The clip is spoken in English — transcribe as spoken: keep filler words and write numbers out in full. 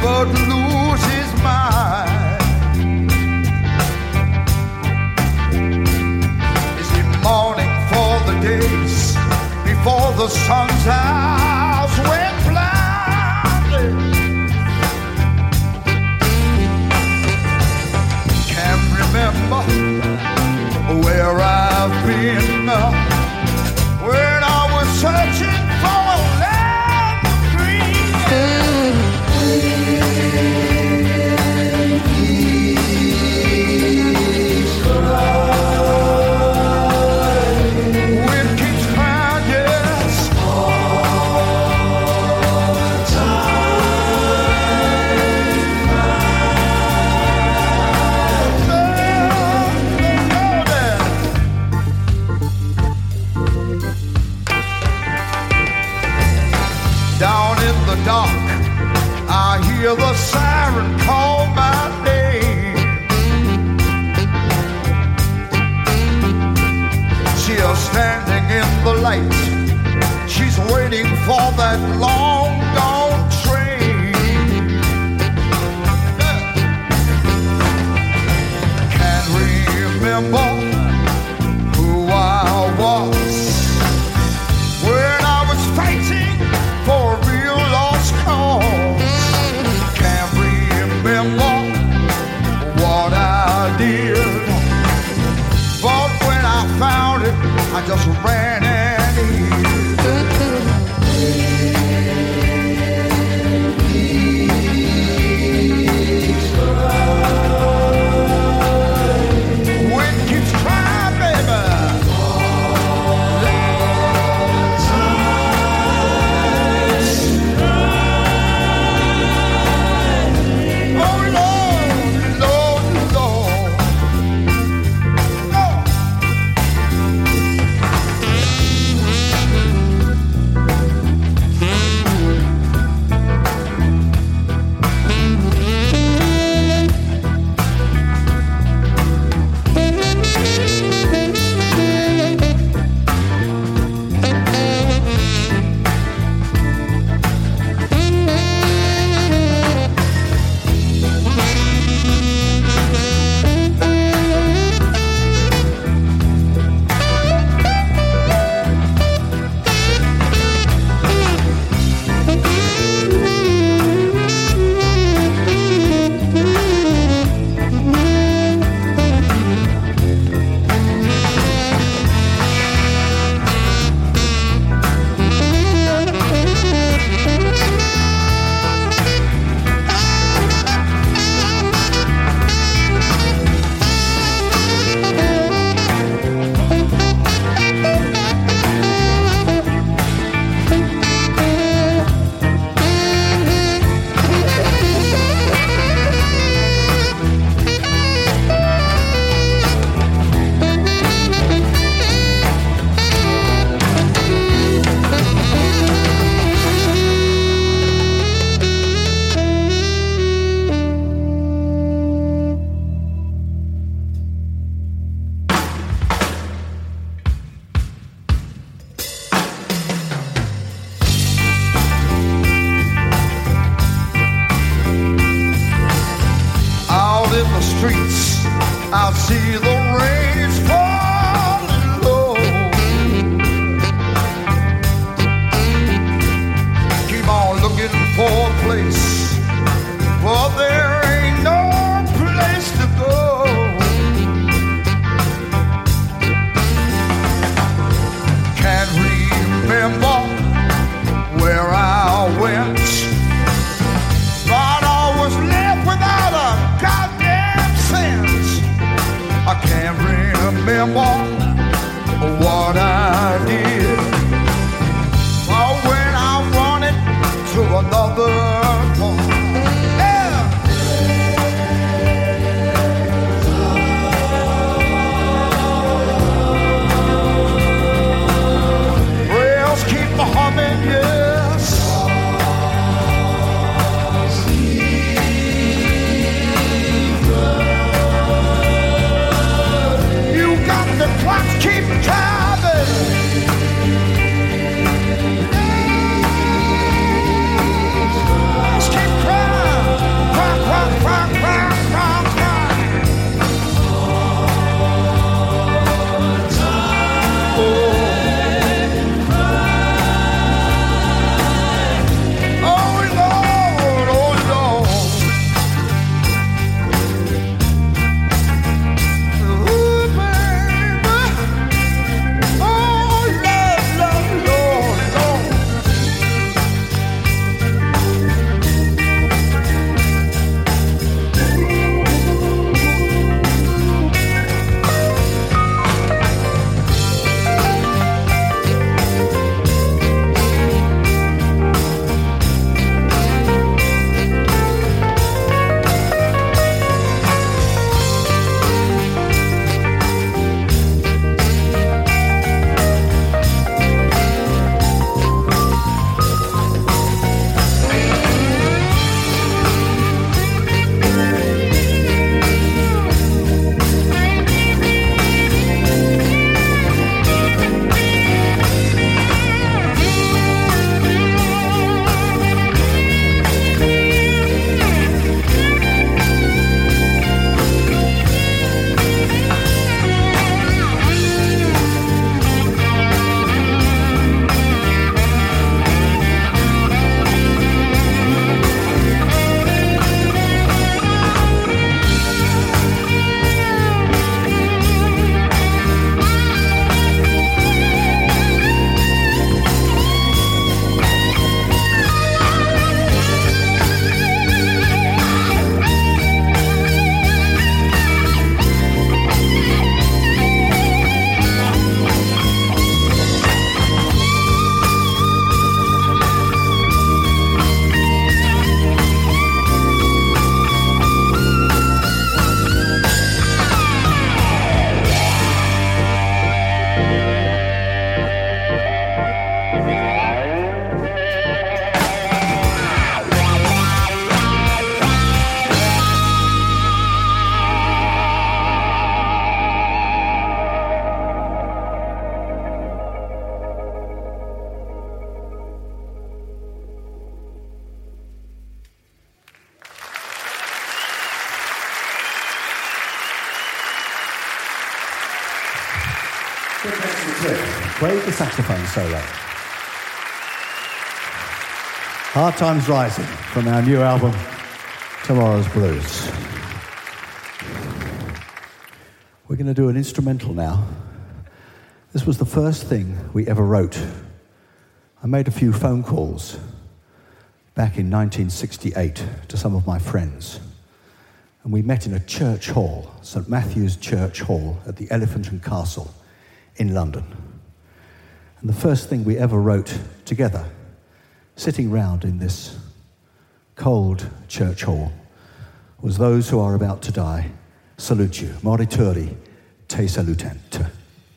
but lose his mind. Is he mourning for the days before the sun's house went blind? Can't remember where I've been when I was searching for a land of green. He's crying. Wind keeps crying, yes. All the time. Down in the dark, I hear the siren call my name. She is standing in the light. She's waiting for that long gone train. Can't remember who I was when I was fighting for a real lost cause. Can't remember what I did, but when I found it, I just ran and hid. He's crying. Wind keeps crying, baby. Played the saxophone solo. Hard Times Rising from our new album, Tomorrow's Blues. We're going to do an instrumental now. This was the first thing we ever wrote. I made a few phone calls back in nineteen sixty-eight to some of my friends. And we met in a church hall, St Matthew's Church Hall at the Elephant and Castle in London. And the first thing we ever wrote together, sitting round in this cold church hall, was "Those who are about to die salute you. Morituri te salutant."